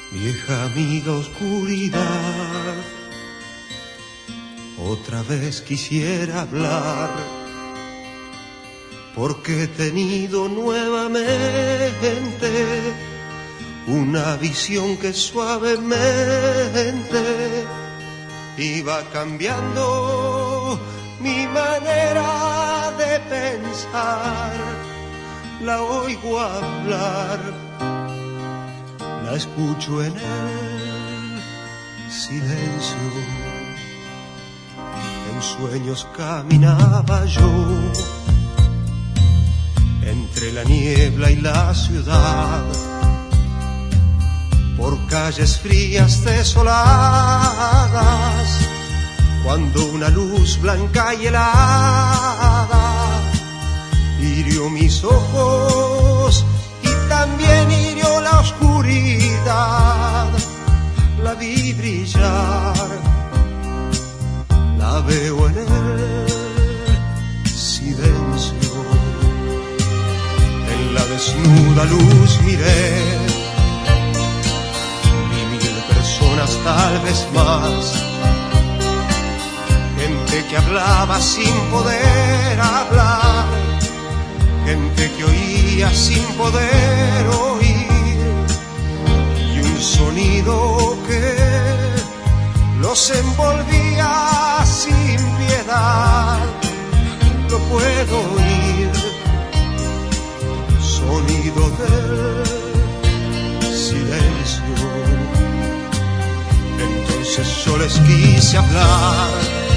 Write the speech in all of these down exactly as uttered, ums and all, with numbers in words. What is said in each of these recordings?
Vieja amiga oscuridad, otra vez quisiera hablar, porque he tenido nuevamente una visión que suavemente iba cambiando mi manera de pensar. La oigo hablar, la escucho en el silencio. En sueños caminaba yo entre la niebla y la ciudad, por calles frías desoladas, cuando una luz blanca y helada hirió mis ojos y también hirió la oscuridad. La vi brillar, la veo en el silencio. En la desnuda luz miré, vi mil personas, tal vez más, gente que hablaba sin poder hablar, gente que oía sin poder oír, y un sonido que los envolvía sin piedad. Lo puedo oír, sonido del silencio. Entonces yo les quise hablar,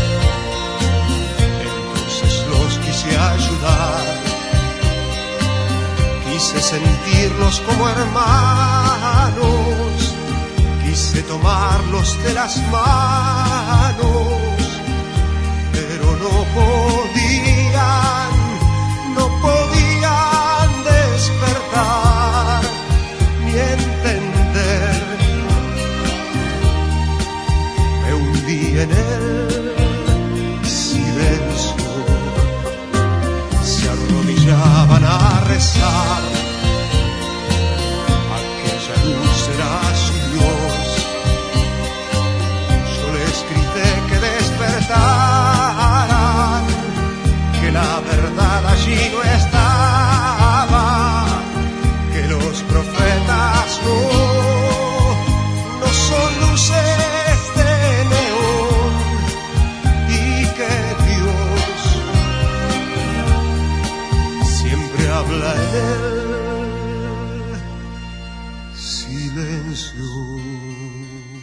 entonces los quise ayudar, quise sentirlos como hermanos, quise tomarlos de las manos, pero no podían, no podían despertar ni entender. Me hundí en el silencio, se arrodillaban a rezar. Aquella luz era su Dios. Yo les grité que despertaran, que la verdad allí no estaba, que los profetas no, no son luces de neón, y que Dios siempre habla en el silencio.